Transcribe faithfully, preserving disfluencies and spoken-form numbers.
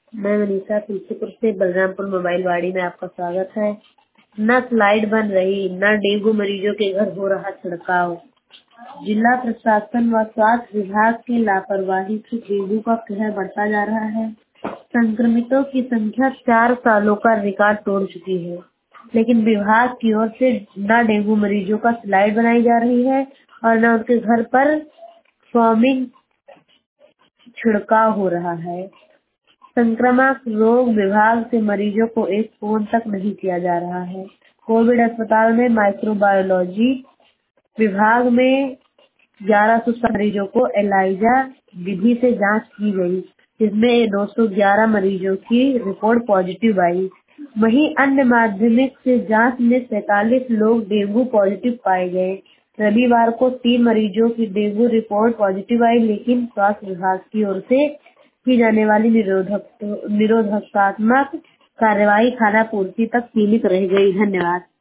मैं मनीषा तुलसीपुर से बलरामपुर मोबाइल वाड़ी में आपका स्वागत है। न स्लाइड बन रही, न डेंगू मरीजों के घर हो रहा छिड़काव। जिला प्रशासन व स्वास्थ्य विभाग की लापरवाही से डेंगू का कहर बढ़ता जा रहा है। संक्रमितों की संख्या चार सालों का रिकॉर्ड तोड़ चुकी है, लेकिन विभाग की ओर से न डेंगू मरीजों का स्लाइड बनाई जा रही है और न उनके घर पर फॉर्मिंग छिड़काव हो रहा है। संक्रामक रोग विभाग से मरीजों को एक फोन तक नहीं किया जा रहा है। कोविड अस्पताल में माइक्रोबायोलॉजी विभाग में ग्यारह सौ मरीजों को एलाइजा विधि से जांच की गई, जिसमें दो सौ ग्यारह मरीजों की रिपोर्ट पॉजिटिव आई। वहीं अन्य माध्यमिक से जांच में सैतालीस लोग डेंगू पॉजिटिव पाए गए। रविवार को तीन मरीजों की डेंगू रिपोर्ट पॉजिटिव आई, लेकिन स्वास्थ्य विभाग की ओर से की जाने वाली निरोधक निरोधकात्मक कार्रवाई खाना पूर्ति तक सीमित रह गई। धन्यवाद।